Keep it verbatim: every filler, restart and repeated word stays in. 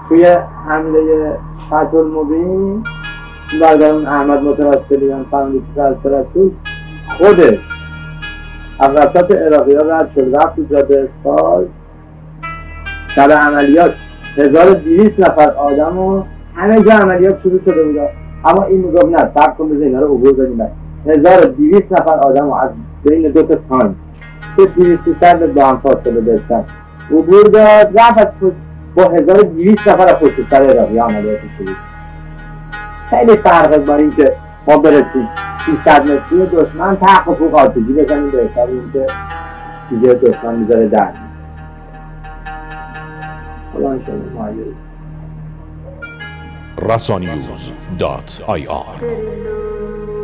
توی حمله فتح المبین برادران احمد متوسلیان فرمانده سلطه رسول خودش از وسط عراقی ها رد شد رفت تو جاده اسفال شب عملیات هزار و دویست نفر آدم و همه جا عملیات شروع شده بود اما این میگفت نه صبر کن بذار اینا رو عبور بدیم هزار و دویست نفر آدم و از بین دو تا تانک که دویست سر با هم فاصله داشتن عبور داد رفت از پشت با هزار و دویست نفر از پشت سر عراقی عملیات شروع خیلی فرق با این که ما برسیم سیصد متری دشمن تحقق آتشی بزنیم به حساب این که دیگه دشمن میذاره در حالا این شده مایه رسانیوز دات آی آر